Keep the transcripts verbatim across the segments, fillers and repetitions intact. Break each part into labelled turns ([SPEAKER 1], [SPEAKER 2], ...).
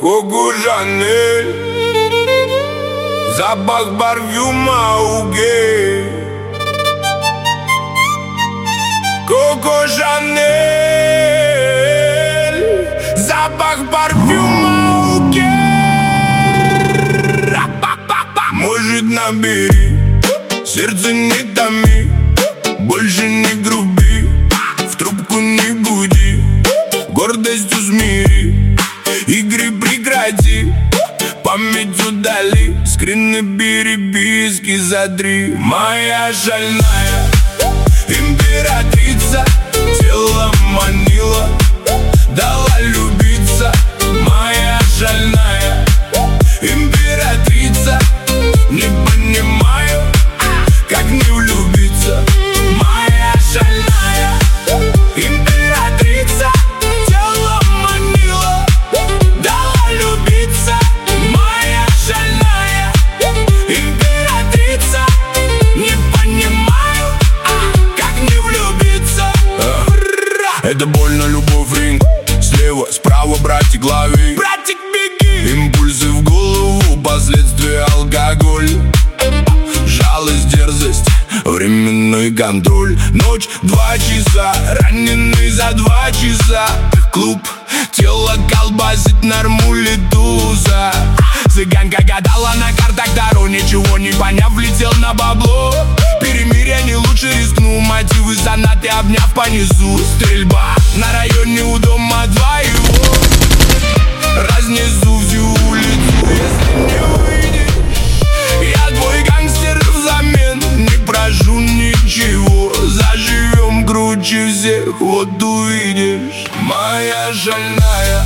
[SPEAKER 1] Коко Шанель, запах парфюма у гей. Коко Шанель, запах парфюма у гей. Может, набери, сердце не томи, больше не груби, в трубку не буди, гордость усмири, игры прекрати, память удали, скрины переписки задри. Моя шальная императрица тело манила, дала любиться. Моя шальная императрица, не понимаю, как не влюбиться. Моя шальная императрица тело манила, дала любиться. Моя шальная императрица, не понимаю, как не влюбиться. Это больно, любовь, ринг. Слева, справа, братик, лови. Братик, беги. Импульсы в голову, последствия алкоголь. Жалость, дерзость, временной контроль. Ночь, два часа, раненый за два часа. Клуб, тело колбасит, нормули туза. Цыганка гадала на картах Таро, ничего не поняв, влетел на бабло. Перемирие, не лучше рискну, мотивы сонаты, обняв понизу. Стрельба на районе у дома два его. Разнесу всю улицу, если не выйдешь. Я твой гангстер взамен, не прошу ничего. Заживем круче всех, вот увидишь. Моя шальная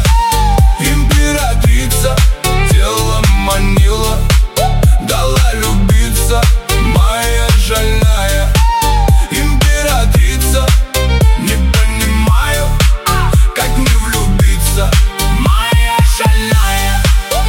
[SPEAKER 1] императрица тело манила, дала любиться. Моя шальная императрица, не понимаю, как не влюбиться. Моя шальная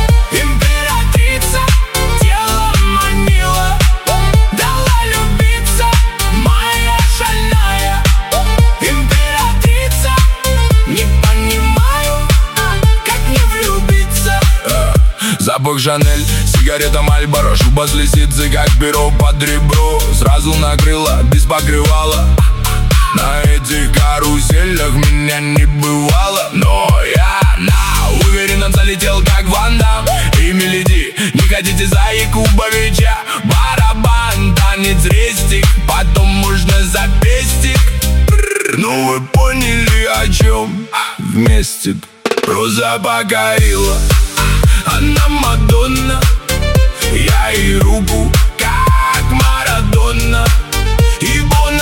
[SPEAKER 1] императрица тело манила, дала любиться. Моя шальная императрица, не понимаю, как не влюбиться. Запах Шанель, сигарета Мальборо, шуба с лисицы, как перо под ребро. Сразу накрыла, без покрывала. На этих каруселях меня не бывало, но я на уверенно залетел, как Ван Дам. И Мелоди, не хотите за Якубовича? Барабан, танец, рестик, потом можно за пестик. Ну вы поняли, о чем вместе. Роза покорила, она Мадонна. Я ей руку, как Марадона. И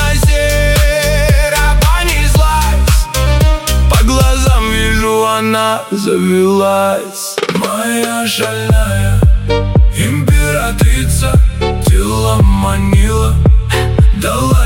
[SPEAKER 1] Бонасера понеслась, по глазам вижу, она завелась. Моя шальная императрица тело манила, дала